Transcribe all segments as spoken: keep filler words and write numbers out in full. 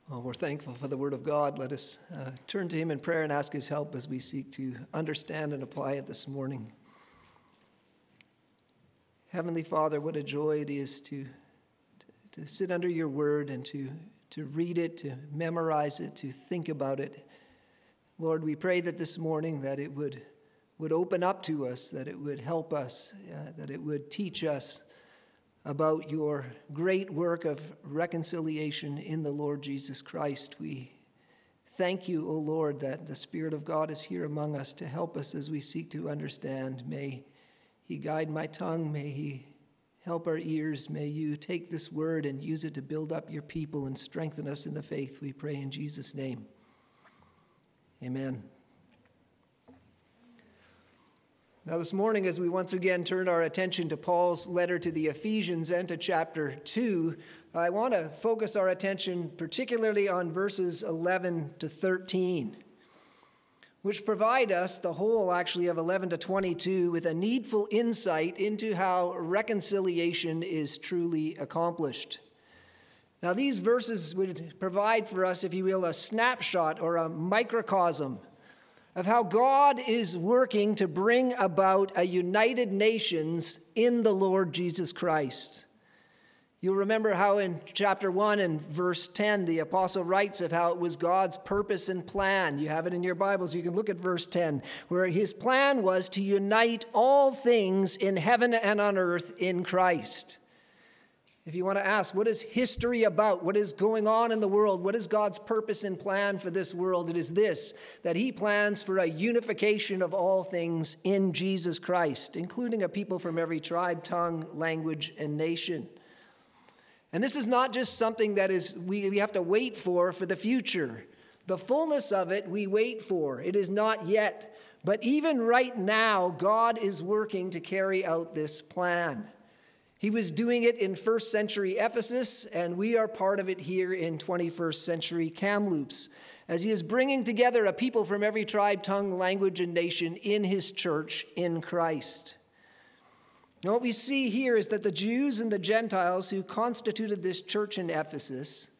Well, we're thankful for the Word of God. Let us uh, turn to Him in prayer and ask His help as we seek to understand and apply it this morning. Heavenly Father, what a joy it is to, to, to sit under Your Word and to, to read it, to memorize it, to think about it. Lord, we pray that this morning that it would, would open up to us, that it would help us, uh, that it would teach us about Your great work of reconciliation in the Lord Jesus Christ. We thank You, O Lord, that the Spirit of God is here among us to help us as we seek to understand. May He guide my tongue. May He help our ears. May You take this word and use it to build up Your people and strengthen us in the faith. We pray in Jesus' name. Amen. Now this morning, as we once again turn our attention to Paul's letter to the Ephesians and to chapter two, I want to focus our attention particularly on verses eleven to thirteen, which provide us, the whole actually of eleven to twenty-two, with a needful insight into how reconciliation is truly accomplished. Now these verses would provide for us, if you will, a snapshot or a microcosm of how God is working to bring about a united nations in the Lord Jesus Christ. You'll remember how in chapter one and verse ten, the apostle writes of how it was God's purpose and plan. You have it in your Bibles. You can look at verse ten, where his plan was to unite all things in heaven and on earth in Christ. If you want to ask, what is history about? What is going on in the world? What is God's purpose and plan for this world? It is this, that He plans for a unification of all things in Jesus Christ, including a people from every tribe, tongue, language, and nation. And this is not just something that is we, we have to wait for for the future. The fullness of it we wait for. It is not yet. But even right now, God is working to carry out this plan. He was doing it in first century Ephesus, and we are part of it here in twenty-first century Kamloops, as He is bringing together a people from every tribe, tongue, language, and nation in His church in Christ. Now, what we see here is that the Jews and the Gentiles who constituted this church in Ephesus,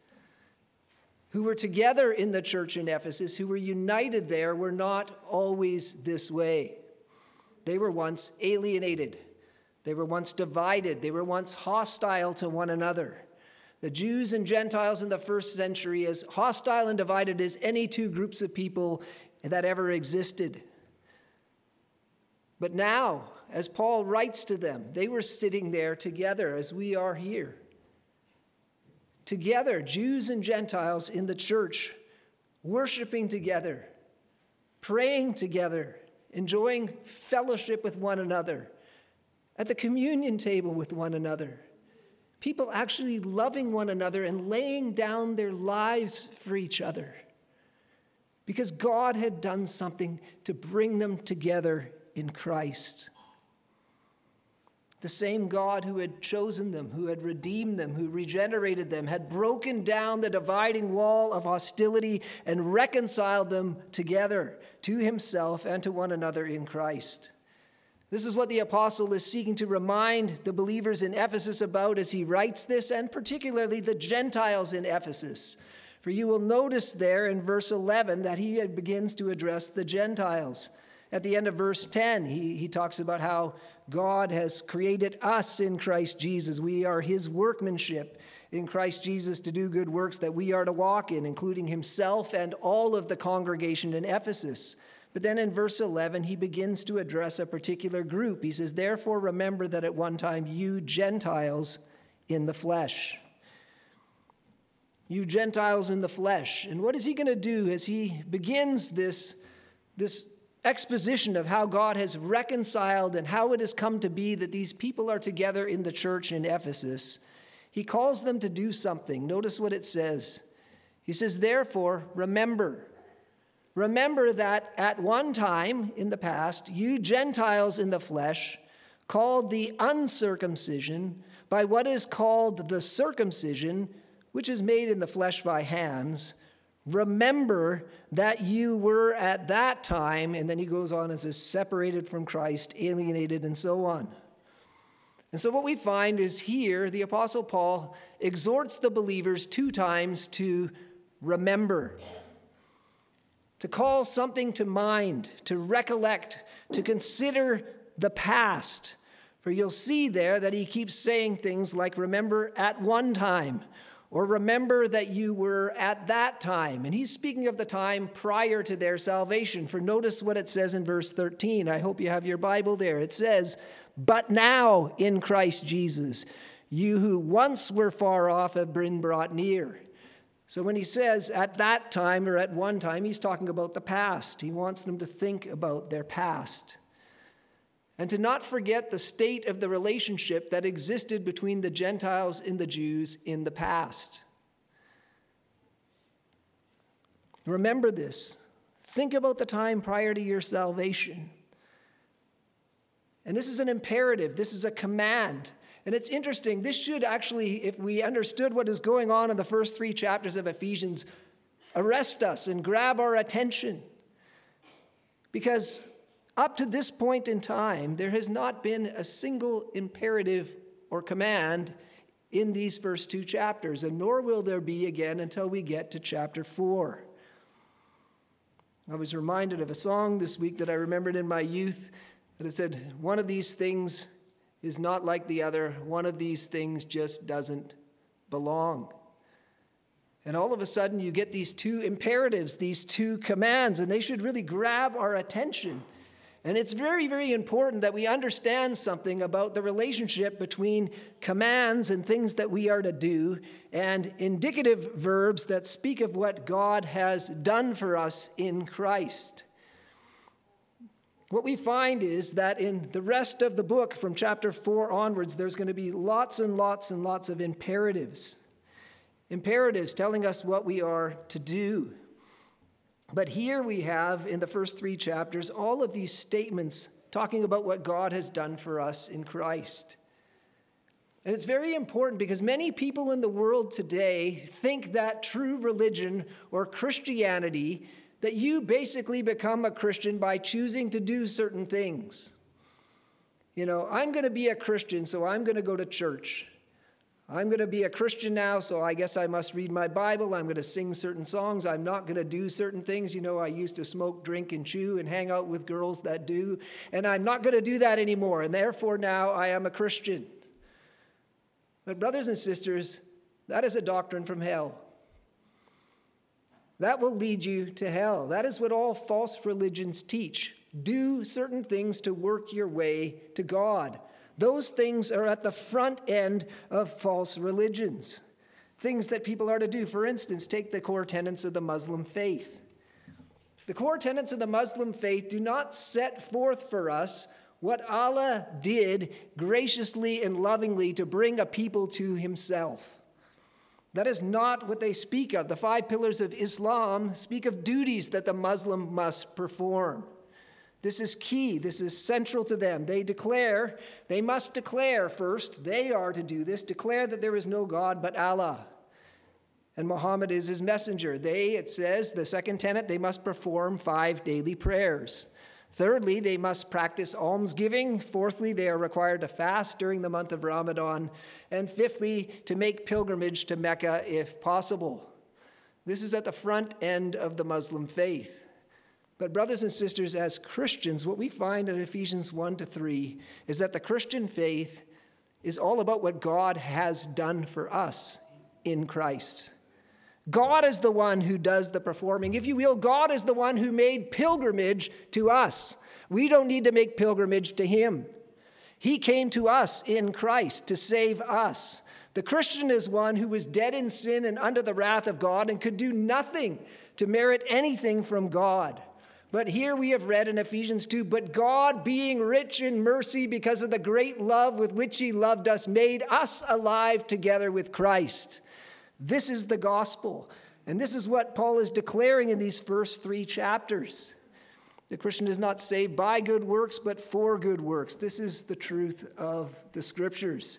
who were together in the church in Ephesus, who were united there, were not always this way. They were once alienated. They were once divided. They were once hostile to one another. The Jews and Gentiles in the first century, as hostile and divided as any two groups of people that ever existed. But now, as Paul writes to them, they were sitting there together as we are here. Together, Jews and Gentiles in the church, worshiping together, praying together, enjoying fellowship with one another, at the communion table with one another, people actually loving one another and laying down their lives for each other, because God had done something to bring them together in Christ. The same God who had chosen them, who had redeemed them, who regenerated them, had broken down the dividing wall of hostility and reconciled them together to Himself and to one another in Christ. This is what the apostle is seeking to remind the believers in Ephesus about as he writes this, and particularly the Gentiles in Ephesus. For you will notice there in verse eleven that he begins to address the Gentiles. At the end of verse ten, he, he talks about how God has created us in Christ Jesus. We are His workmanship in Christ Jesus to do good works that we are to walk in, including himself and all of the congregation in Ephesus. But then in verse eleven, he begins to address a particular group. He says, therefore remember that at one time you Gentiles in the flesh. You Gentiles in the flesh. And what is he going to do as he begins this, this exposition of how God has reconciled and how it has come to be that these people are together in the church in Ephesus? He calls them to do something. Notice what it says. He says, therefore remember. Remember that at one time in the past, you Gentiles in the flesh, called the uncircumcision by what is called the circumcision, which is made in the flesh by hands, remember that you were at that time, and then he goes on and says, separated from Christ, alienated, and so on. And so what we find is here, the Apostle Paul exhorts the believers two times to remember. To call something to mind, to recollect, to consider the past. For you'll see there that he keeps saying things like, remember at one time, or remember that you were at that time. And he's speaking of the time prior to their salvation. For notice what it says in verse thirteen. I hope you have your Bible there. It says, but now in Christ Jesus, you who once were far off have been brought near. So when he says at that time or at one time, he's talking about the past. He wants them to think about their past. And to not forget the state of the relationship that existed between the Gentiles and the Jews in the past. Remember this. Think about the time prior to your salvation. And this is an imperative. This is a command. And it's interesting. This should actually, if we understood what is going on in the first three chapters of Ephesians, arrest us and grab our attention. Because up to this point in time, there has not been a single imperative or command in these first two chapters, and nor will there be again until we get to chapter four. I was reminded of a song this week that I remembered in my youth, that it said, one of these things is not like the other. One of these things just doesn't belong. And all of a sudden you get these two imperatives, these two commands, and they should really grab our attention. And it's very, very important that we understand something about the relationship between commands and things that we are to do and indicative verbs that speak of what God has done for us in Christ. What we find is that in the rest of the book, from chapter four onwards, there's going to be lots and lots and lots of imperatives. Imperatives telling us what we are to do. But here we have, in the first three chapters, all of these statements talking about what God has done for us in Christ. And it's very important because many people in the world today think that true religion or Christianity, that you basically become a Christian by choosing to do certain things. You know, I'm going to be a Christian, so I'm going to go to church. I'm going to be a Christian now, so I guess I must read my Bible. I'm going to sing certain songs. I'm not going to do certain things. You know, I used to smoke, drink, and chew and hang out with girls that do. And I'm not going to do that anymore. And therefore now I am a Christian. But brothers and sisters, that is a doctrine from hell. That will lead you to hell. That is what all false religions teach. Do certain things to work your way to God. Those things are at the front end of false religions. Things that people are to do. For instance, take the core tenets of the Muslim faith. The core tenets of the Muslim faith do not set forth for us what Allah did graciously and lovingly to bring a people to himself. That is not what they speak of. The five pillars of Islam speak of duties that the Muslim must perform. This is key. This is central to them. They declare, they must declare first, they are to do this, declare that there is no God but Allah, and Muhammad is his messenger. They, it says, the second tenet, they must perform five daily prayers. Thirdly, they must practice almsgiving. Fourthly, they are required to fast during the month of Ramadan. And fifthly, to make pilgrimage to Mecca if possible. This is at the front end of the Muslim faith. But brothers and sisters, as Christians, what we find in Ephesians one to three is that the Christian faith is all about what God has done for us in Christ. God is the one who does the performing. If you will, God is the one who made pilgrimage to us. We don't need to make pilgrimage to him. He came to us in Christ to save us. The Christian is one who was dead in sin and under the wrath of God and could do nothing to merit anything from God. But here we have read in Ephesians two, but God, being rich in mercy because of the great love with which he loved us, made us alive together with Christ. This is the gospel. And this is what Paul is declaring in these first three chapters. The Christian is not saved by good works, but for good works. This is the truth of the scriptures.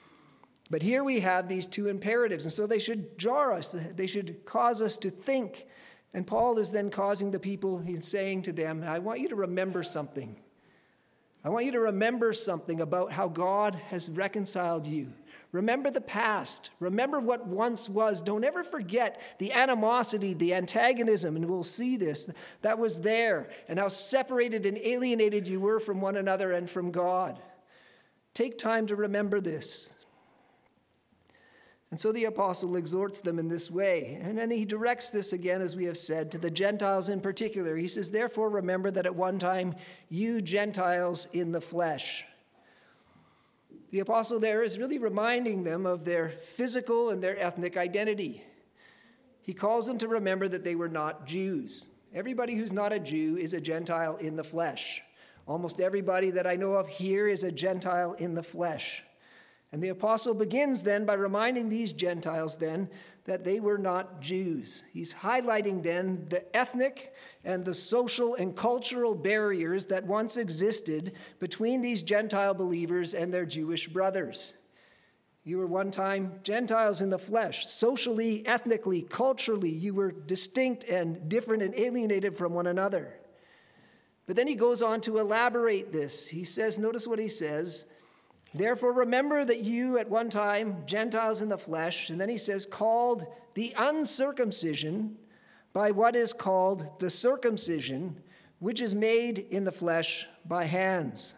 But here we have these two imperatives, and so they should jar us. They should cause us to think. And Paul is then causing the people, he's saying to them, I want you to remember something. I want you to remember something about how God has reconciled you. Remember the past. Remember what once was. Don't ever forget the animosity, the antagonism, and we'll see this, that was there, and how separated and alienated you were from one another and from God. Take time to remember this. And so the apostle exhorts them in this way. And then he directs this again, as we have said, to the Gentiles in particular. He says, therefore, remember that at one time you Gentiles in the flesh. The apostle there is really reminding them of their physical and their ethnic identity. He calls them to remember that they were not Jews. Everybody who's not a Jew is a Gentile in the flesh. Almost everybody that I know of here is a Gentile in the flesh. And the apostle begins then by reminding these Gentiles then that they were not Jews. He's highlighting then the ethnic and the social and cultural barriers that once existed between these Gentile believers and their Jewish brothers. You were one time Gentiles in the flesh. Socially, ethnically, culturally, you were distinct and different and alienated from one another. But then he goes on to elaborate this. He says, notice what he says, therefore, remember that you at one time, Gentiles in the flesh, and then he says, called the uncircumcision by what is called the circumcision, which is made in the flesh by hands.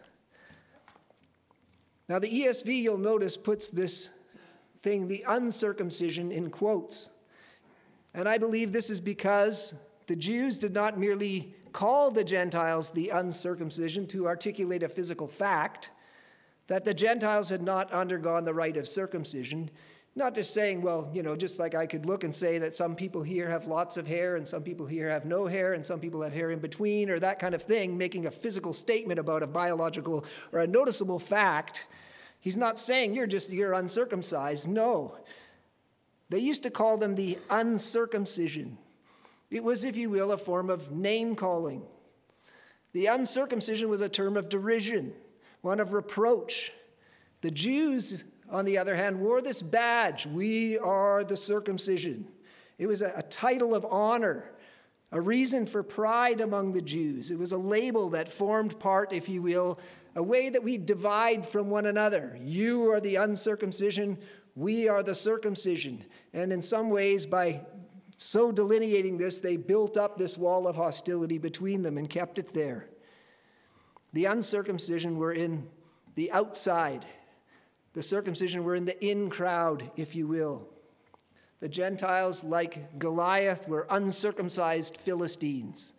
Now, the E S V, you'll notice, puts this thing, the uncircumcision, in quotes. And I believe this is because the Jews did not merely call the Gentiles the uncircumcision to articulate a physical fact, that the Gentiles had not undergone the rite of circumcision. Not just saying, well, you know, just like I could look and say that some people here have lots of hair and some people here have no hair and some people have hair in between, or that kind of thing, making a physical statement about a biological or a noticeable fact. He's not saying you're just, you're uncircumcised. No. They used to call them the uncircumcision. It was, if you will, a form of name calling. The uncircumcision was a term of derision, one of reproach. The Jews, on the other hand, wore this badge. We are the circumcision. It was a, a title of honor, a reason for pride among the Jews. It was a label that formed part, if you will, a way that we divide from one another. You are the uncircumcision, we are the circumcision. And in some ways, by so delineating this, they built up this wall of hostility between them and kept it there. The uncircumcision were in the outside. The circumcision were in the in crowd, if you will. The Gentiles, like Goliath, were uncircumcised Philistines.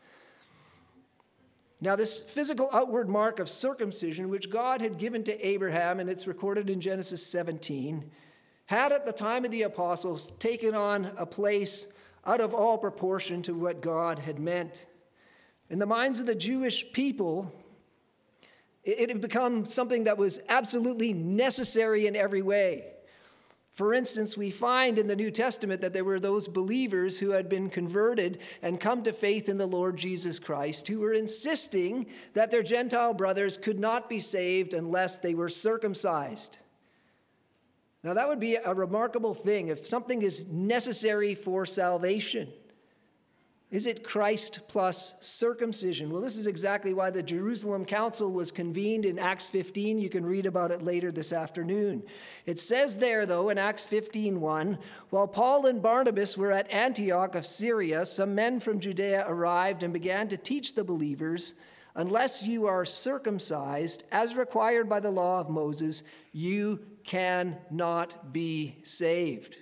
Now, this physical outward mark of circumcision, which God had given to Abraham, and it's recorded in Genesis seventeen, had at the time of the apostles taken on a place out of all proportion to what God had meant. In the minds of the Jewish people, it had become something that was absolutely necessary in every way. For instance, we find in the New Testament that there were those believers who had been converted and come to faith in the Lord Jesus Christ, who were insisting that their Gentile brothers could not be saved unless they were circumcised. Now, that would be a remarkable thing if something is necessary for salvation. Is it Christ plus circumcision? Well, this is exactly why the Jerusalem Council was convened in Acts fifteen. You can read about it later this afternoon. It says there, though, in Acts fifteen one, while Paul and Barnabas were at Antioch of Syria, some men from Judea arrived and began to teach the believers, unless you are circumcised, as required by the law of Moses, you cannot be saved.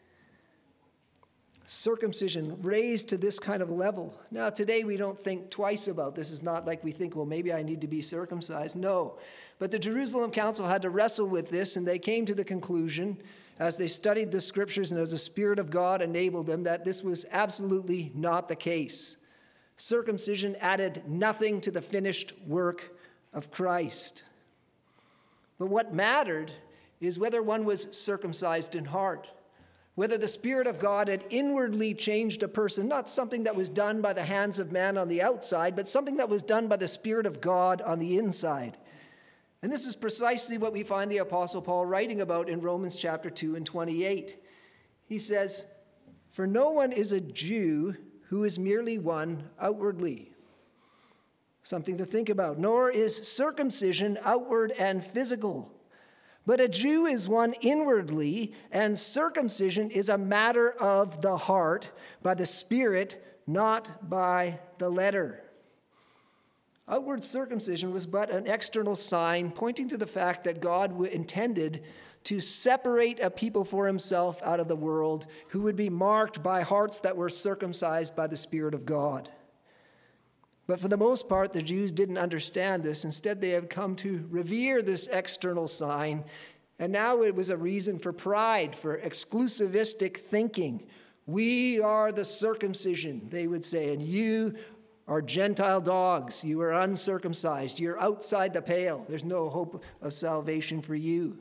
Circumcision raised to this kind of level. Now, today we don't think twice about this. It's not like we think, well, maybe I need to be circumcised. No. But the Jerusalem Council had to wrestle with this, and they came to the conclusion, as they studied the scriptures and as the Spirit of God enabled them, that this was absolutely not the case. Circumcision added nothing to the finished work of Christ. But what mattered is whether one was circumcised in heart. Whether the Spirit of God had inwardly changed a person, not something that was done by the hands of man on the outside, but something that was done by the Spirit of God on the inside. And this is precisely what we find the Apostle Paul writing about in Romans chapter two and twenty-eight. He says, "For no one is a Jew who is merely one outwardly." Something to think about. "Nor is circumcision outward and physical, But a Jew is one inwardly, and circumcision is a matter of the heart, by the Spirit, not by the letter. Outward circumcision was but an external sign pointing to the fact that God intended to separate a people for himself out of the world who would be marked by hearts that were circumcised by the Spirit of God. But for the most part, the Jews didn't understand this. Instead, they have come to revere this external sign, and now it was a reason for pride, for exclusivistic thinking. We are the circumcision, they would say, and you are Gentile dogs. You are uncircumcised. You're outside the pale. There's no hope of salvation for you.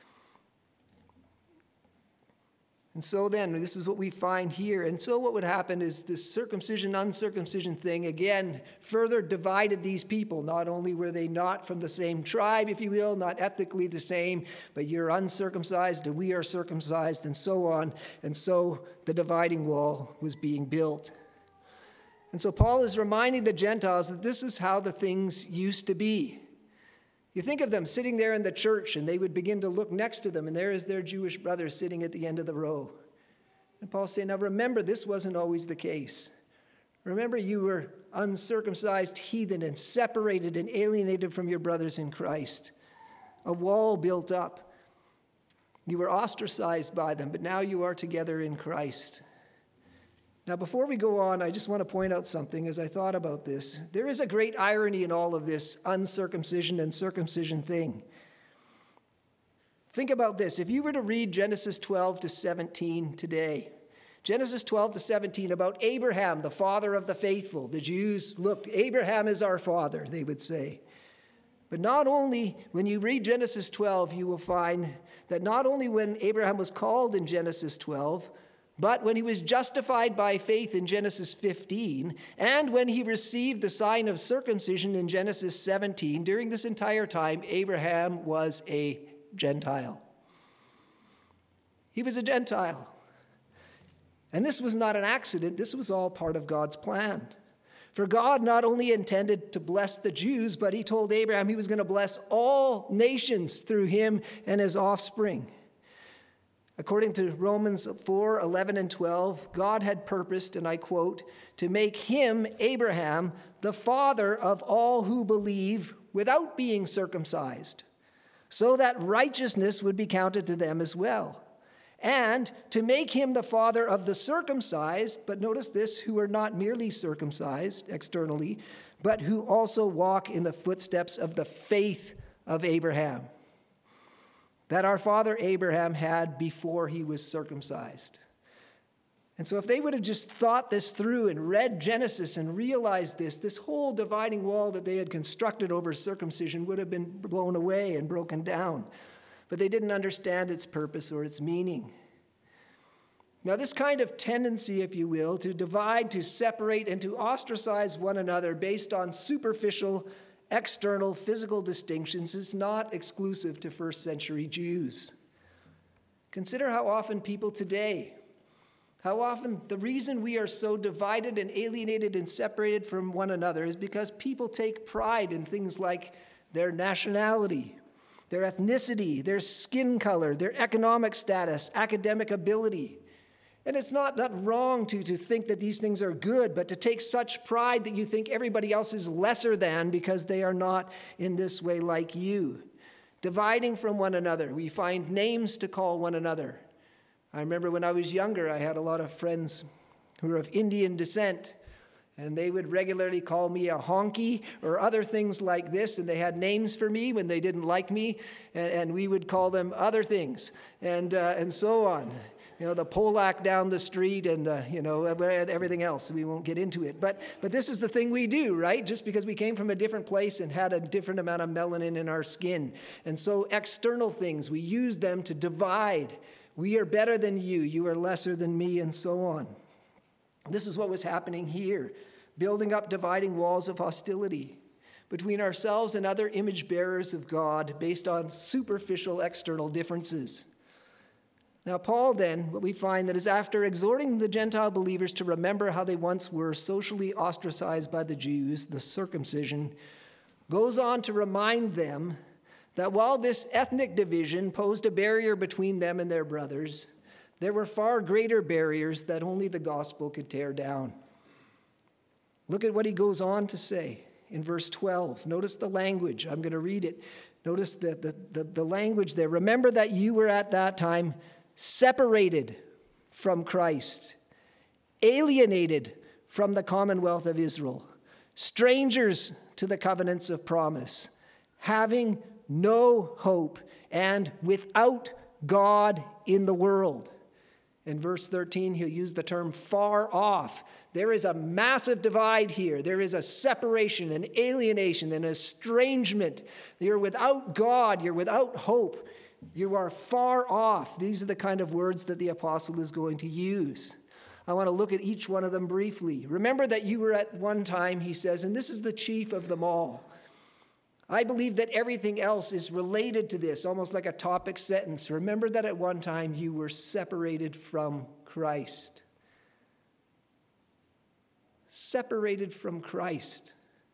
And so then, this is what we find here. And so what would happen is this circumcision, uncircumcision thing, again, further divided these people. Not only were they not from the same tribe, if you will, not ethnically the same, but you're uncircumcised and we are circumcised and so on. And so the dividing wall was being built. And so Paul is reminding the Gentiles that this is how the things used to be. You think of them sitting there in the church, and they would begin to look next to them, and there is their Jewish brother sitting at the end of the row. And Paul's saying, now remember, this wasn't always the case. Remember, you were uncircumcised heathen and separated and alienated from your brothers in Christ. A wall built up. You were ostracized by them, but now you are together in Christ. Now, before we go on, I just want to point out something as I thought about this. There is a great irony in all of this uncircumcision and circumcision thing. Think about this. If you were to read Genesis twelve to seventeen today, Genesis twelve to seventeen about Abraham, the father of the faithful, the Jews, look, Abraham is our father, they would say. But not only, when you read Genesis twelve, you will find that not only when Abraham was called in Genesis twelve, but when he was justified by faith in Genesis fifteen, and when he received the sign of circumcision in Genesis seventeen, during this entire time, Abraham was a Gentile. He was a Gentile. And this was not an accident. This was all part of God's plan. For God not only intended to bless the Jews, but he told Abraham he was going to bless all nations through him and his offspring. According to Romans four, eleven and twelve, God had purposed, and I quote, to make him, Abraham, the father of all who believe without being circumcised, so that righteousness would be counted to them as well. And to make him the father of the circumcised, but notice this, who are not merely circumcised externally, but who also walk in the footsteps of the faith of Abraham that our father Abraham had before he was circumcised. And so if they would have just thought this through and read Genesis and realized this, this whole dividing wall that they had constructed over circumcision would have been blown away and broken down. But they didn't understand its purpose or its meaning. Now, this kind of tendency, if you will, to divide, to separate, and to ostracize one another based on superficial, external, physical distinctions is not exclusive to first century Jews. Consider how often people today, how often the reason we are so divided and alienated and separated from one another is because people take pride in things like their nationality, their ethnicity, their skin color, their economic status, academic ability. And it's not, not wrong to, to think that these things are good, but to take such pride that you think everybody else is lesser than because they are not in this way like you. Dividing from one another. We find names to call one another. I remember when I was younger, I had a lot of friends who were of Indian descent, and they would regularly call me a honky or other things like this, and they had names for me when they didn't like me, and, and we would call them other things, and uh, and so on. You know, the Polak down the street and, the, you know, everything else. We won't get into it. But but this is the thing we do, right? Just because we came from a different place and had a different amount of melanin in our skin. And so external things, we use them to divide. We are better than you. You are lesser than me, and so on. This is what was happening here, building up dividing walls of hostility between ourselves and other image bearers of God based on superficial external differences. Now, Paul then, what we find that is after exhorting the Gentile believers to remember how they once were socially ostracized by the Jews, the circumcision, goes on to remind them that while this ethnic division posed a barrier between them and their brothers, there were far greater barriers that only the gospel could tear down. Look at what he goes on to say in verse twelve. Notice the language. I'm going to read it. Notice the, the, the, the language there. Remember that you were at that time separated from Christ, alienated from the commonwealth of Israel, strangers to the covenants of promise, having no hope, and without God in the world. In verse thirteen, he'll use the term far off. There is a massive divide here. There is a separation, an alienation, an estrangement. You're without God. You're without hope. You are far off. These are the kind of words that the apostle is going to use. I want to look at each one of them briefly. Remember that you were at one time, he says, and this is the chief of them all. I believe that everything else is related to this, almost like a topic sentence. Remember that at one time you were separated from Christ. Separated from Christ.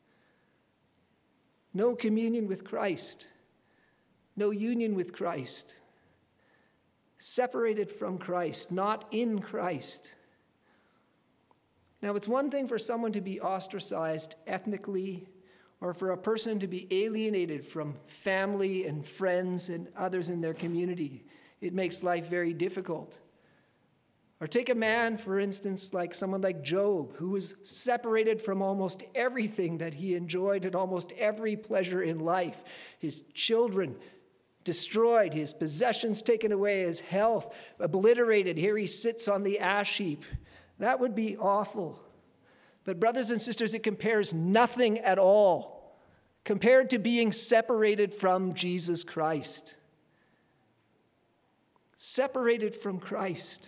No communion with Christ. No union with Christ. Separated from Christ, not in Christ. Now, it's one thing for someone to be ostracized ethnically, or for a person to be alienated from family and friends and others in their community. It makes life very difficult. Or take a man, for instance, like someone like Job, who was separated from almost everything that he enjoyed and almost every pleasure in life. His children destroyed, his possessions taken away, his health obliterated. Here he sits on the ash heap. That would be awful. But brothers and sisters, it compares nothing at all compared to being separated from Jesus Christ. Separated from Christ.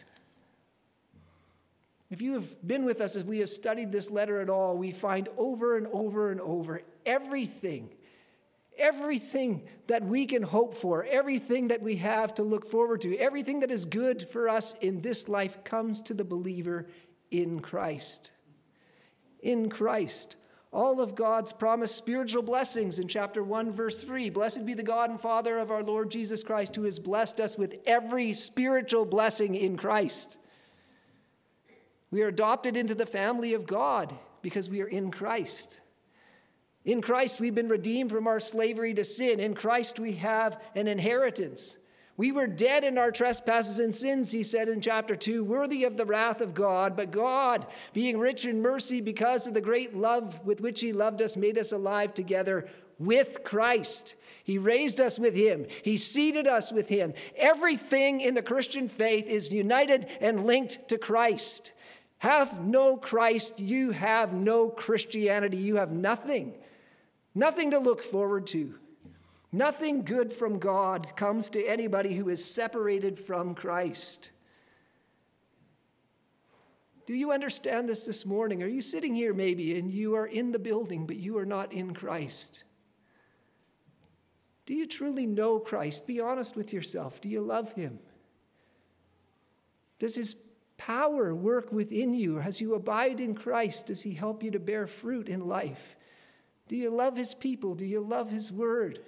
If you have been with us as we have studied this letter at all, we find over and over and over everything, everything that we can hope for, everything that we have to look forward to, everything that is good for us in this life comes to the believer in Christ. In Christ. All of God's promised spiritual blessings in chapter one, verse three. Blessed be the God and Father of our Lord Jesus Christ, who has blessed us with every spiritual blessing in Christ. We are adopted into the family of God because we are in Christ. In Christ, we've been redeemed from our slavery to sin. In Christ, we have an inheritance. We were dead in our trespasses and sins, he said in chapter two, worthy of the wrath of God. But God, being rich in mercy because of the great love with which he loved us, made us alive together with Christ. He raised us with him. He seated us with him. Everything in the Christian faith is united and linked to Christ. Have no Christ, you have no Christianity. You have nothing. Nothing to look forward to. Nothing good from God comes to anybody who is separated from Christ. Do you understand this this morning? Are you sitting here maybe and you are in the building, but you are not in Christ? Do you truly know Christ? Be honest with yourself. Do you love him? Does his power work within you? As you abide in Christ, does he help you to bear fruit in life? Do you love his people? Do you love his word?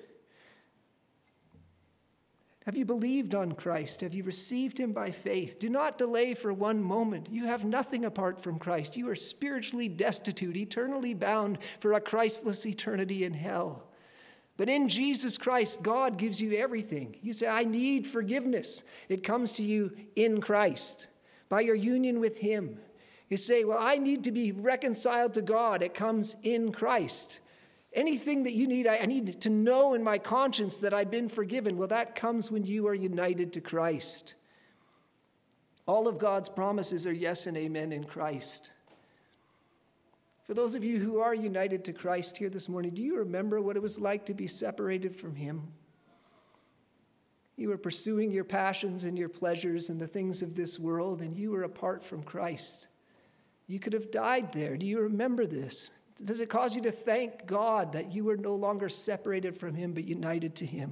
Have you believed on Christ? Have you received him by faith? Do not delay for one moment. You have nothing apart from Christ. You are spiritually destitute, eternally bound for a Christless eternity in hell. But in Jesus Christ, God gives you everything. You say, I need forgiveness. It comes to you in Christ, by your union with him. You say, well, I need to be reconciled to God. It comes in Christ. Anything that you need, I need to know in my conscience that I've been forgiven. Well, that comes when you are united to Christ. All of God's promises are yes and amen in Christ. For those of you who are united to Christ here this morning, do you remember what it was like to be separated from him? You were pursuing your passions and your pleasures and the things of this world, and you were apart from Christ. You could have died there. Do you remember this? Does it cause you to thank God that you were no longer separated from him, but united to him?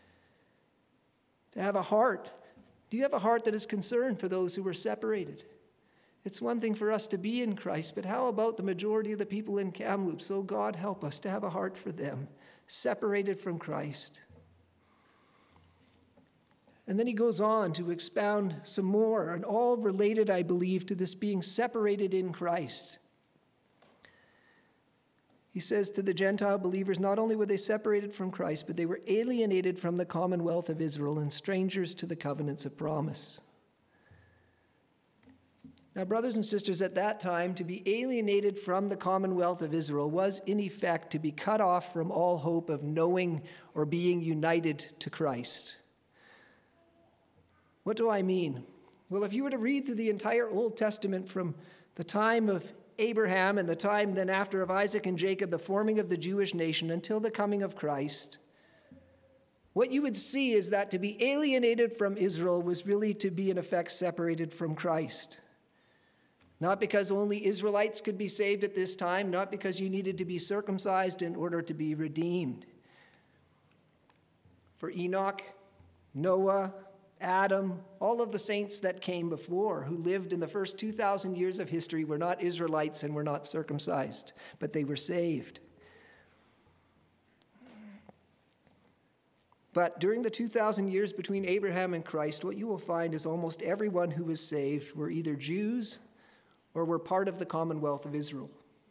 To have a heart. Do you have a heart that is concerned for those who were separated? It's one thing for us to be in Christ, but how about the majority of the people in Kamloops? So God help us to have a heart for them, separated from Christ. And then he goes on to expound some more, and all related, I believe, to this being separated in Christ. He says to the Gentile believers, not only were they separated from Christ, but they were alienated from the commonwealth of Israel and strangers to the covenants of promise. Now, brothers and sisters, at that time, to be alienated from the commonwealth of Israel was, in effect, to be cut off from all hope of knowing or being united to Christ. What do I mean? Well, if you were to read through the entire Old Testament from the time of Abraham and the time then after of Isaac and Jacob, the forming of the Jewish nation, until the coming of Christ, what you would see is that to be alienated from Israel was really to be, in effect, separated from Christ. Not because only Israelites could be saved at this time, not because you needed to be circumcised in order to be redeemed. For Enoch, Noah, Adam, all of the saints that came before, who lived in the first two thousand years of history, were not Israelites and were not circumcised, but they were saved. But during the two thousand years between Abraham and Christ, what you will find is almost everyone who was saved were either Jews or were part of the commonwealth of Israel.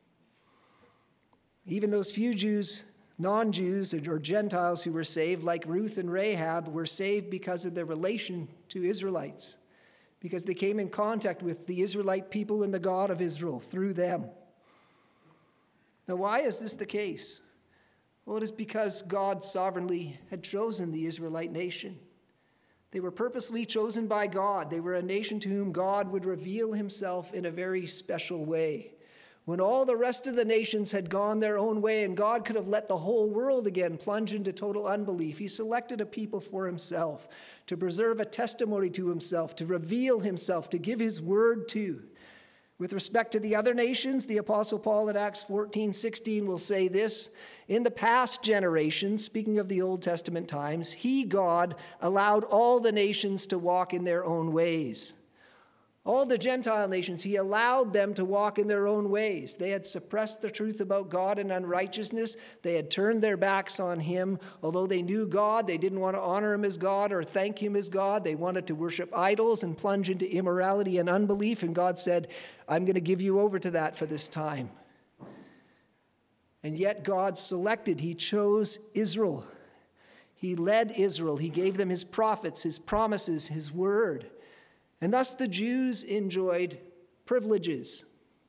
Even those few Jews, non-Jews or Gentiles who were saved, like Ruth and Rahab, were saved because of their relation to Israelites, because they came in contact with the Israelite people and the God of Israel through them. Now, why is this the case? Well, it is because God sovereignly had chosen the Israelite nation. They were purposely chosen by God. They were a nation to whom God would reveal himself in a very special way. When all the rest of the nations had gone their own way and God could have let the whole world again plunge into total unbelief, he selected a people for himself, to preserve a testimony to himself, to reveal himself, to give his word to. With respect to the other nations, the Apostle Paul in Acts fourteen sixteen will say this: in the past generation, speaking of the Old Testament times, he, God, allowed all the nations to walk in their own ways. All the Gentile nations, he allowed them to walk in their own ways. They had suppressed the truth about God in unrighteousness. They had turned their backs on him. Although they knew God, they didn't want to honor him as God or thank him as God. They wanted to worship idols and plunge into immorality and unbelief. And God said, I'm going to give you over to that for this time. And yet God selected, he chose Israel. He led Israel. He gave them his prophets, his promises, his word. And thus the Jews enjoyed privileges.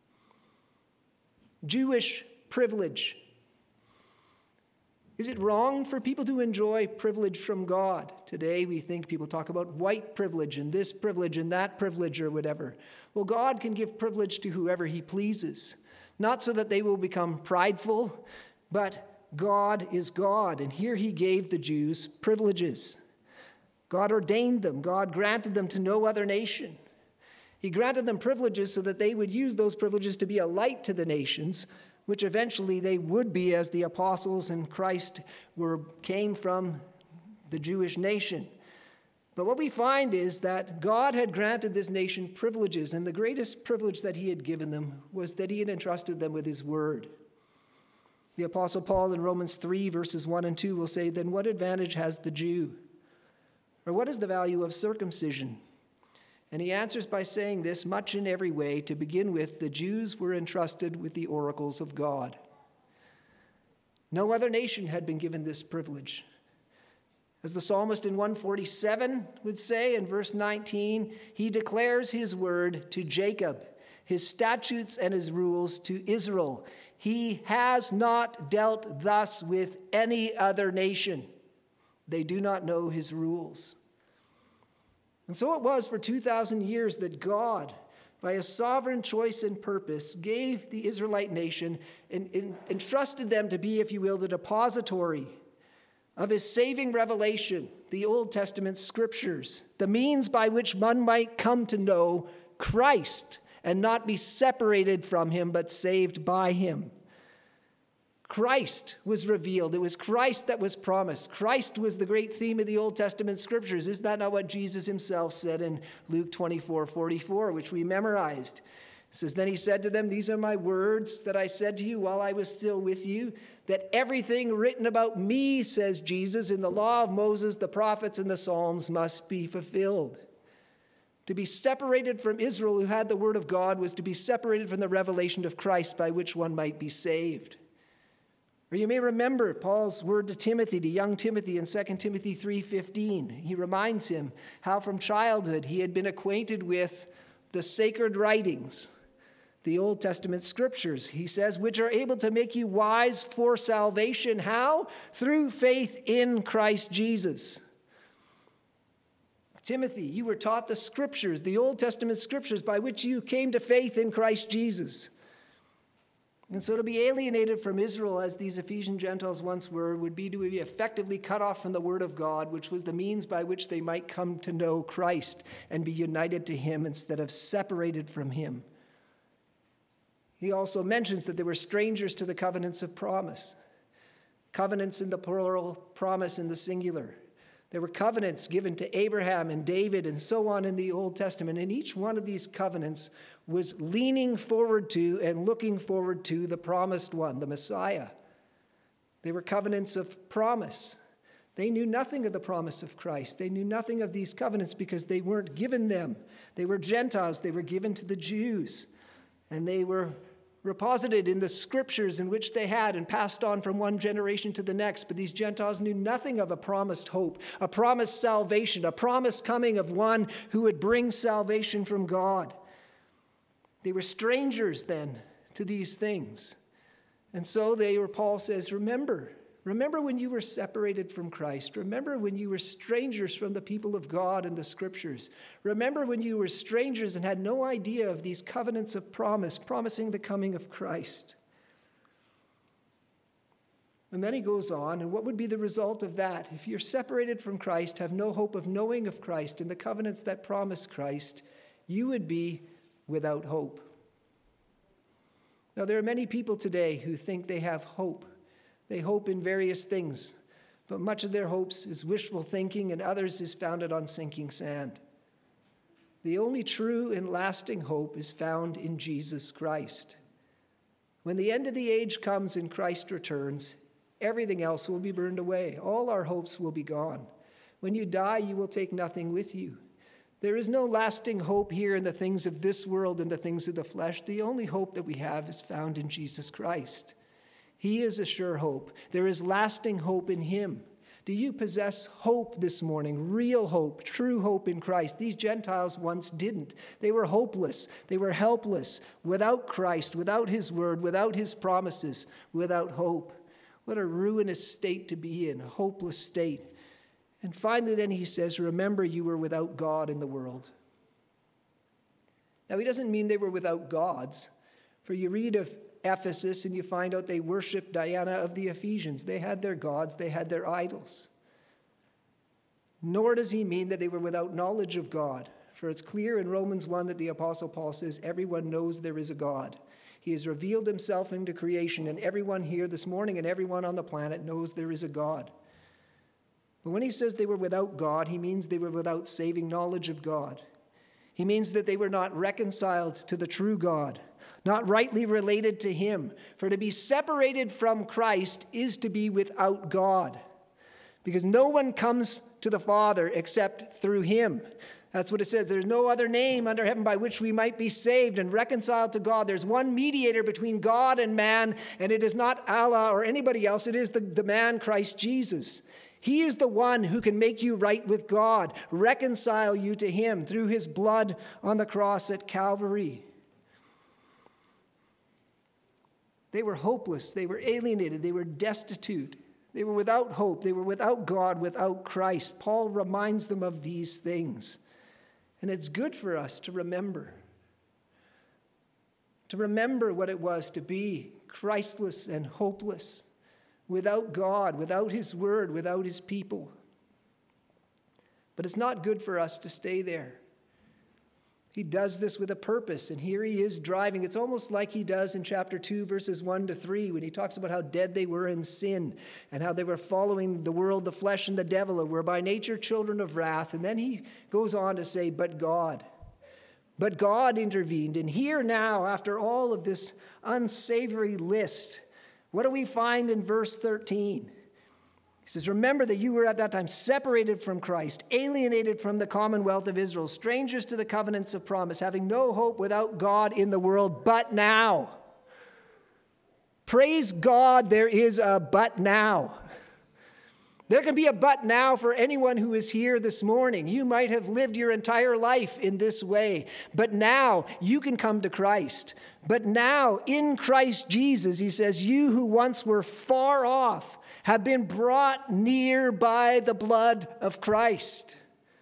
Jewish privilege. Is it wrong for people to enjoy privilege from God? Today we think people talk about white privilege and this privilege and that privilege or whatever. Well, God can give privilege to whoever he pleases. Not so that they will become prideful, but God is God. And here he gave the Jews privileges. God ordained them. God granted them to no other nation. He granted them privileges so that they would use those privileges to be a light to the nations, which eventually they would be as the apostles and Christ were came from the Jewish nation. But what we find is that God had granted this nation privileges, and the greatest privilege that he had given them was that he had entrusted them with his word. The Apostle Paul in Romans three, verses one and two will say, then what advantage has the Jew? Or what is the value of circumcision? And he answers by saying this, much in every way. To begin with, the Jews were entrusted with the oracles of God. No other nation had been given this privilege. As the psalmist in one forty-seven would say in verse nineteen, he declares his word to Jacob, his statutes and his rules to Israel. He has not dealt thus with any other nation. They do not know his rules. And so it was for two thousand years that God, by a sovereign choice and purpose, gave the Israelite nation and, and entrusted them to be, if you will, the depository of his saving revelation, the Old Testament scriptures, the means by which one might come to know Christ and not be separated from him, but saved by him. Christ was revealed. It was Christ that was promised. Christ was the great theme of the Old Testament scriptures. Is that not what Jesus himself said in Luke twenty-four forty-four, which we memorized? It says, then he said to them, these are my words that I said to you while I was still with you, that everything written about me, says Jesus, in the law of Moses, the prophets, and the Psalms must be fulfilled. To be separated from Israel, who had the word of God, was to be separated from the revelation of Christ by which one might be saved. Or you may remember Paul's word to Timothy, to young Timothy in Second Timothy three fifteen. He reminds him how from childhood he had been acquainted with the sacred writings, the Old Testament scriptures, he says, which are able to make you wise for salvation. How? Through faith in Christ Jesus. Timothy, you were taught the scriptures, the Old Testament scriptures, by which you came to faith in Christ Jesus. And so to be alienated from Israel, as these Ephesian Gentiles once were, would be to be effectively cut off from the word of God, which was the means by which they might come to know Christ and be united to him instead of separated from him. He also mentions that they were strangers to the covenants of promise. Covenants in the plural, promise in the singular. There were covenants given to Abraham and David and so on in the Old Testament, and each one of these covenants was leaning forward to and looking forward to the promised one, the Messiah. They were covenants of promise. They knew nothing of the promise of Christ. They knew nothing of these covenants because they weren't given them. They were Gentiles. They were given to the Jews. And they were reposited in the scriptures in which they had and passed on from one generation to the next. But these Gentiles knew nothing of a promised hope, a promised salvation, a promised coming of one who would bring salvation from God. They were strangers then to these things. And so they were, Paul says, remember, remember when you were separated from Christ. Remember when you were strangers from the people of God and the scriptures. Remember when you were strangers and had no idea of these covenants of promise, promising the coming of Christ. And then he goes on, and what would be the result of that? If you're separated from Christ, have no hope of knowing of Christ and the covenants that promise Christ, you would be without hope. Now, there are many people today who think they have hope. They hope in various things, but much of their hopes is wishful thinking, and others is founded on sinking sand. The only true and lasting hope is found in Jesus Christ. When the end of the age comes and Christ returns, everything else will be burned away. All our hopes will be gone. When you die, you will take nothing with you. There is no lasting hope here in the things of this world and the things of the flesh. The only hope that we have is found in Jesus Christ. He is a sure hope. There is lasting hope in him. Do you possess hope this morning? Real hope, true hope in Christ. These Gentiles once didn't. They were hopeless. They were helpless, without Christ, without his word, without his promises, without hope. What a ruinous state to be in, a hopeless state. And finally, then he says, remember you were without God in the world. Now, he doesn't mean they were without gods. For you read of Ephesus and you find out they worshiped Diana of the Ephesians. They had their gods, they had their idols. Nor does he mean that they were without knowledge of God. For it's clear in Romans one that the Apostle Paul says, everyone knows there is a God. He has revealed himself into creation, and everyone here this morning and everyone on the planet knows there is a God. But when he says they were without God, he means they were without saving knowledge of God. He means that they were not reconciled to the true God, not rightly related to him. For to be separated from Christ is to be without God, because no one comes to the Father except through him. That's what it says. There's no other name under heaven by which we might be saved and reconciled to God. There's one mediator between God and man, and it is not Allah or anybody else. It is the, the man, Christ Jesus. He is the one who can make you right with God, reconcile you to him through his blood on the cross at Calvary. They were hopeless. They were alienated. They were destitute. They were without hope. They were without God, without Christ. Paul reminds them of these things. And it's good for us to remember. To remember what it was to be Christless and hopeless, without God, without his word, without his people. But it's not good for us to stay there. He does this with a purpose, and here he is driving. It's almost like he does in chapter two, verses one to three, when he talks about how dead they were in sin and how they were following the world, the flesh, and the devil, and were by nature children of wrath. And then he goes on to say, but God. But God intervened. And here now, after all of this unsavory list, what do we find in verse thirteen? He says, remember that you were at that time separated from Christ, alienated from the commonwealth of Israel, strangers to the covenants of promise, having no hope without God in the world. But now, praise God, there is a but now. There can be a but now for anyone who is here this morning. You might have lived your entire life in this way, but now you can come to Christ. But now, in Christ Jesus, he says, you who once were far off have been brought near by the blood of Christ.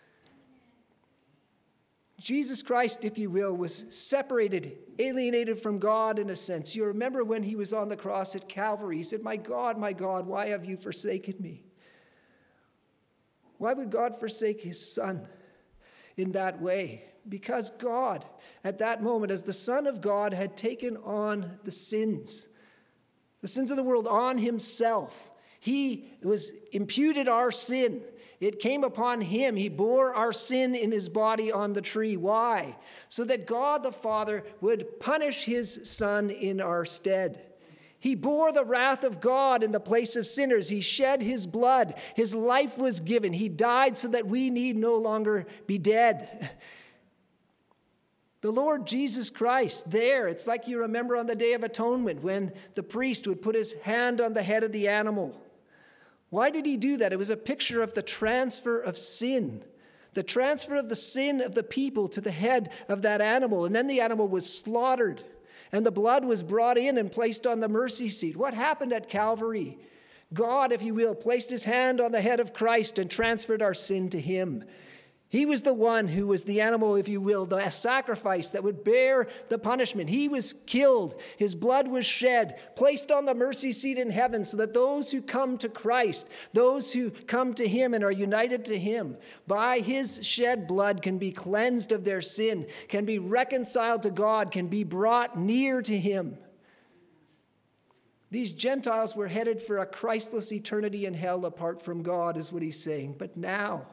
Jesus Christ, if you will, was separated, alienated from God in a sense. You remember when he was on the cross at Calvary, he said, my God, my God, why have you forsaken me? Why would God forsake his son in that way? Because God, at that moment, as the Son of God, had taken on the sins, the sins of the world on himself. He was imputed our sin. It came upon him. He bore our sin in his body on the tree. Why? So that God the Father would punish his Son in our stead. He bore the wrath of God in the place of sinners. He shed his blood. His life was given. He died so that we need no longer be dead. The Lord Jesus Christ, there, it's like you remember on the Day of Atonement when the priest would put his hand on the head of the animal. Why did he do that? It was a picture of the transfer of sin, the transfer of the sin of the people to the head of that animal. And then the animal was slaughtered, and the blood was brought in and placed on the mercy seat. What happened at Calvary? God, if you will, placed his hand on the head of Christ and transferred our sin to him. He was the one who was the animal, if you will, the sacrifice that would bear the punishment. He was killed. His blood was shed, placed on the mercy seat in heaven so that those who come to Christ, those who come to him and are united to him, by his shed blood can be cleansed of their sin, can be reconciled to God, can be brought near to him. These Gentiles were headed for a Christless eternity in hell apart from God, is what he's saying. But now,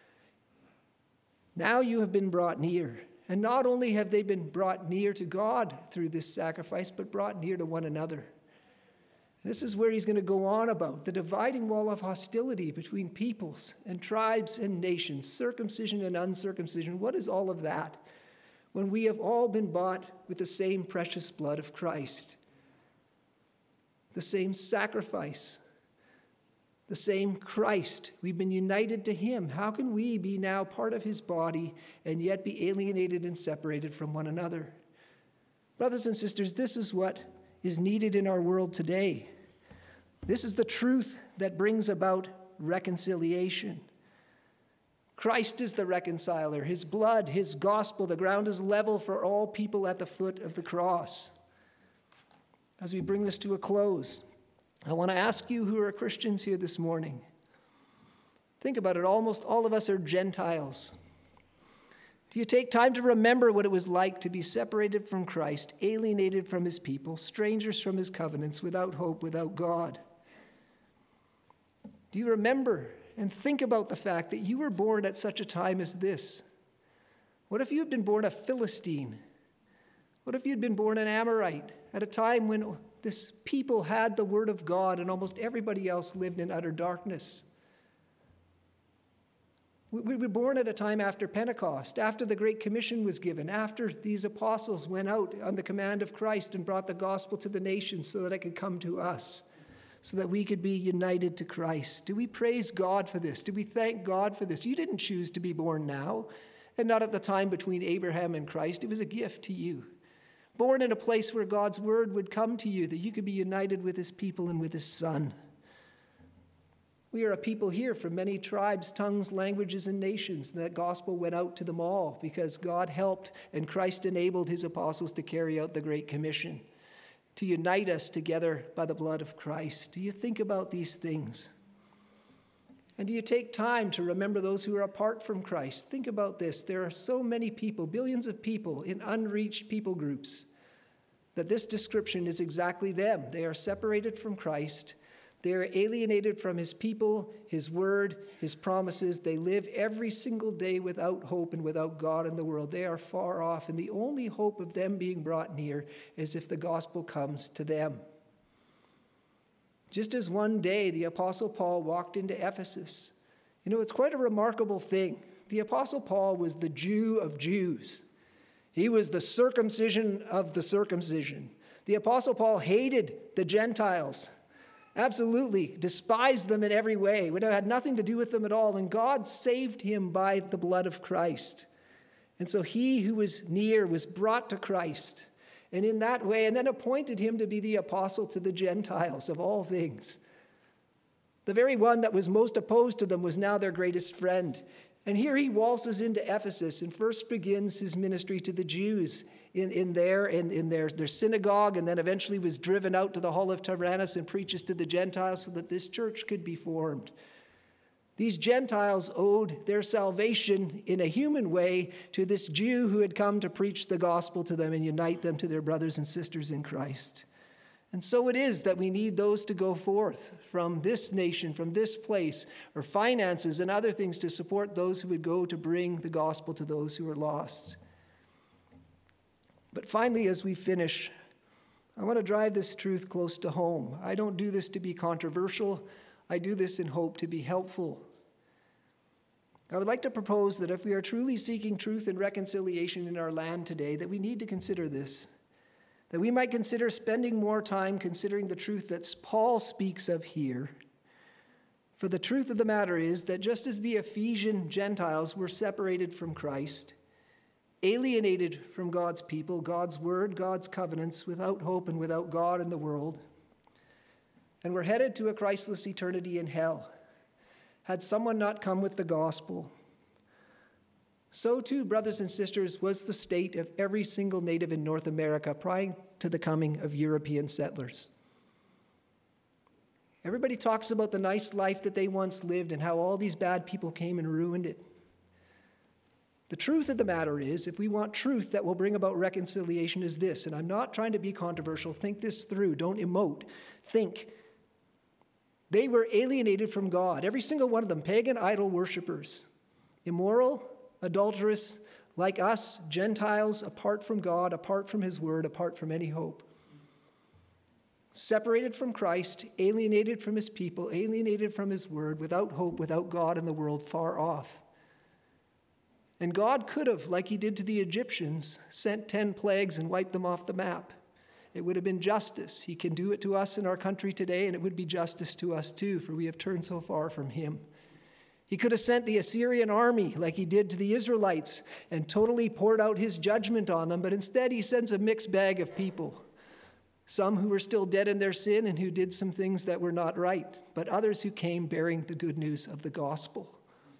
Now you have been brought near. And not only have they been brought near to God through this sacrifice, but brought near to one another. This is where he's going to go on about the dividing wall of hostility between peoples and tribes and nations, circumcision and uncircumcision. What is all of that when we have all been bought with the same precious blood of Christ? The same sacrifice. The same Christ. We've been united to him. How can we be now part of his body and yet be alienated and separated from one another? Brothers and sisters, this is what is needed in our world today. This is the truth that brings about reconciliation. Christ is the reconciler. His blood, his gospel, the ground is level for all people at the foot of the cross. As we bring this to a close, I want to ask you who are Christians here this morning. Think about it. Almost all of us are Gentiles. Do you take time to remember what it was like to be separated from Christ, alienated from his people, strangers from his covenants, without hope, without God? Do you remember and think about the fact that you were born at such a time as this? What if you had been born a Philistine? What if you'd been born an Amorite at a time when this people had the word of God and almost everybody else lived in utter darkness? We were born at a time after Pentecost, after the Great Commission was given, after these apostles went out on the command of Christ and brought the gospel to the nations so that it could come to us, so that we could be united to Christ. Do we praise God for this? Do we thank God for this? You didn't choose to be born now, and not at the time between Abraham and Christ. It was a gift to you. Born in a place where God's word would come to you, that you could be united with his people and with his Son. We are a people here from many tribes, tongues, languages, and nations. That gospel went out to them all because God helped and Christ enabled his apostles to carry out the Great Commission, to unite us together by the blood of Christ. Do you think about these things? And do you take time to remember those who are apart from Christ? Think about this. There are so many people, billions of people in unreached people groups, that this description is exactly them. They are separated from Christ. They are alienated from his people, his word, his promises. They live every single day without hope and without God in the world. They are far off, and the only hope of them being brought near is if the gospel comes to them. Just as one day the Apostle Paul walked into Ephesus. You know, it's quite a remarkable thing. The Apostle Paul was the Jew of Jews. He was the circumcision of the circumcision. The Apostle Paul hated the Gentiles. Absolutely despised them in every way. It had nothing to do with them at all. And God saved him by the blood of Christ. And so he who was near was brought to Christ. And in that way, and then appointed him to be the apostle to the Gentiles of all things. The very one that was most opposed to them was now their greatest friend. And here he waltzes into Ephesus and first begins his ministry to the Jews in, in, their, in, in their, their synagogue, and then eventually was driven out to the Hall of Tyrannus and preaches to the Gentiles so that this church could be formed. These Gentiles owed their salvation in a human way to this Jew who had come to preach the gospel to them and unite them to their brothers and sisters in Christ. And so it is that we need those to go forth from this nation, from this place, or finances and other things to support those who would go to bring the gospel to those who are lost. But finally, as we finish, I want to drive this truth close to home. I don't do this to be controversial. I do this in hope to be helpful. I would like to propose that if we are truly seeking truth and reconciliation in our land today, that we need to consider this. That we might consider spending more time considering the truth that Paul speaks of here. For the truth of the matter is that just as the Ephesian Gentiles were separated from Christ, alienated from God's people, God's word, God's covenants, without hope and without God in the world, and were headed to a Christless eternity in hell, had someone not come with the gospel, so too, brothers and sisters, was the state of every single native in North America prior to the coming of European settlers. Everybody talks about the nice life that they once lived and how all these bad people came and ruined it. The truth of the matter is, if we want truth that will bring about reconciliation, is this, and I'm not trying to be controversial, think this through, don't emote, think. They were alienated from God, every single one of them, pagan idol worshipers, immoral, adulterous, like us, Gentiles, apart from God, apart from his word, apart from any hope. Separated from Christ, alienated from his people, alienated from his word, without hope, without God in the world, far off. And God could have, like he did to the Egyptians, sent ten plagues and wiped them off the map. It would have been justice. He can do it to us in our country today, and it would be justice to us too, for we have turned so far from him. He could have sent the Assyrian army like he did to the Israelites and totally poured out his judgment on them, but instead he sends a mixed bag of people. Some who were still dead in their sin and who did some things that were not right, but others who came bearing the good news of the gospel.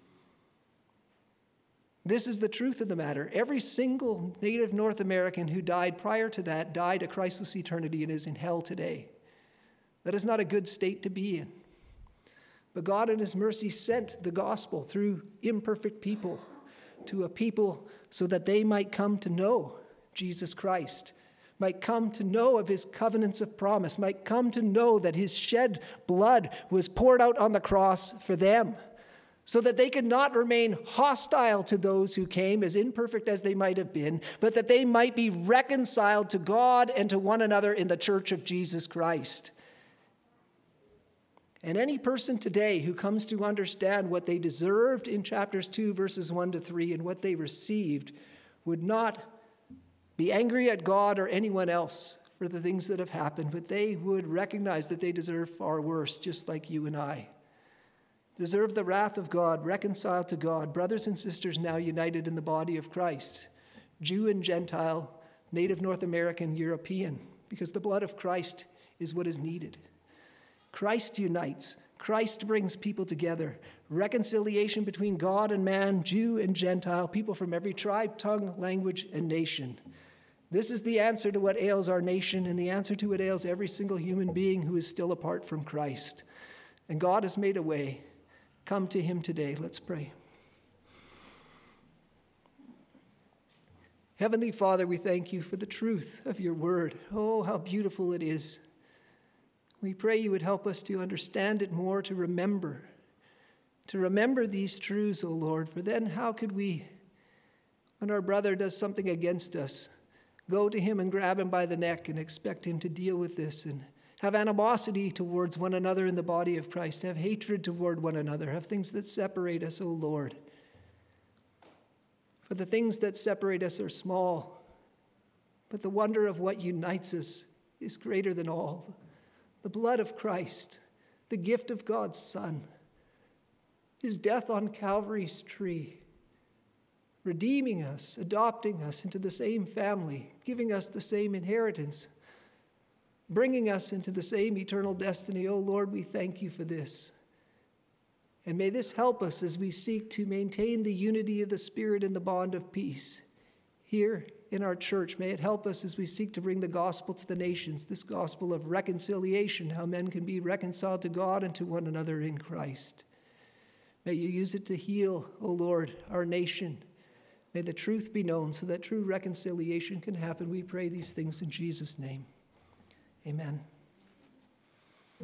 This is the truth of the matter. Every single native North American who died prior to that died a Christless eternity and is in hell today. That is not a good state to be in. But God in his mercy sent the gospel through imperfect people to a people so that they might come to know Jesus Christ, might come to know of his covenants of promise, might come to know that his shed blood was poured out on the cross for them, so that they could not remain hostile to those who came, as imperfect as they might have been, but that they might be reconciled to God and to one another in the church of Jesus Christ. And any person today who comes to understand what they deserved in chapters two, verses one to three, and what they received, would not be angry at God or anyone else for the things that have happened, but they would recognize that they deserve far worse, just like you and I. Deserve the wrath of God, reconciled to God, brothers and sisters now united in the body of Christ, Jew and Gentile, native North American, European, because the blood of Christ is what is needed. Christ unites. Christ brings people together. Reconciliation between God and man, Jew and Gentile, people from every tribe, tongue, language, and nation. This is the answer to what ails our nation and the answer to what ails every single human being who is still apart from Christ. And God has made a way. Come to him today. Let's pray. Heavenly Father, we thank you for the truth of your word. Oh, how beautiful it is. We pray you would help us to understand it more, to remember, to remember these truths, O Lord, for then how could we, when our brother does something against us, go to him and grab him by the neck and expect him to deal with this and have animosity towards one another in the body of Christ, have hatred toward one another, have things that separate us, O Lord. For the things that separate us are small, but the wonder of what unites us is greater than all. The blood of Christ, the gift of God's Son, his death on Calvary's tree, redeeming us, adopting us into the same family, giving us the same inheritance, bringing us into the same eternal destiny. Oh Lord, we thank you for this. And may this help us as we seek to maintain the unity of the Spirit and the bond of peace here in our church. May it help us as we seek to bring the gospel to the nations, this gospel of reconciliation, how men can be reconciled to God and to one another in Christ. May you use it to heal, O Lord, our nation. May the truth be known so that true reconciliation can happen. We pray these things in Jesus' name. Amen.